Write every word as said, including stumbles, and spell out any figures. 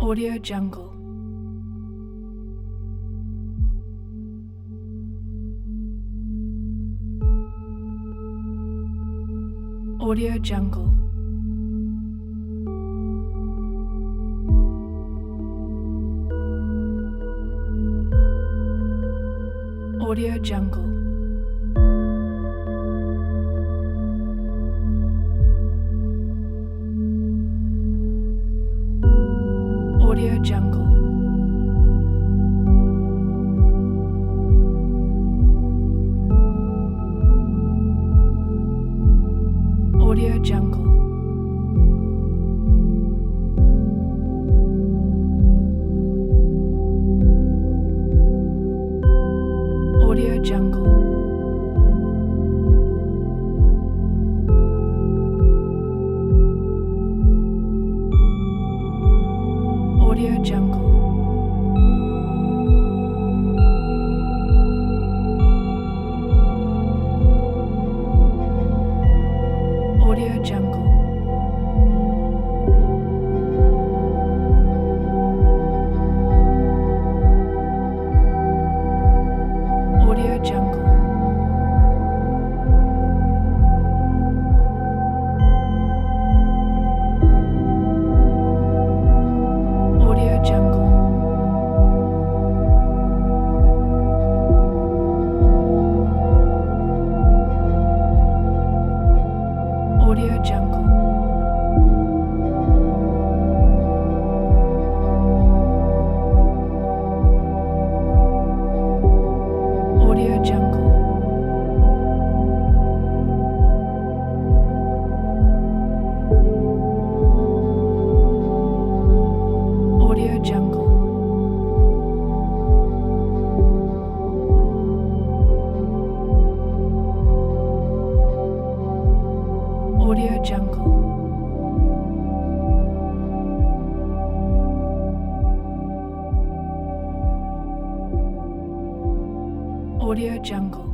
Audio Jungle. Audio Jungle. Audio Jungle. Audio Jungle. Audio Jungle. Audio Jungle. Audio Jungle. Audio Jungle. Audio Jungle. Audio Jungle. Audio Jungle. Audio Jungle. Audio Jungle. Audio Jungle. Audio Jungle.